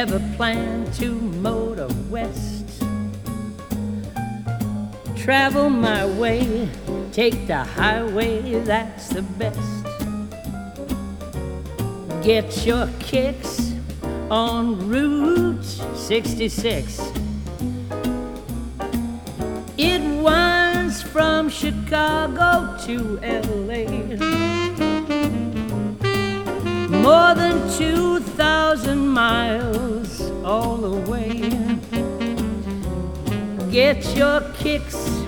ever plan to motor west, travel my way, take the highway, that's the best. Get your kicks on Route 66. It winds from Chicago to LA, more than 2,000 miles all the way. Get your kicks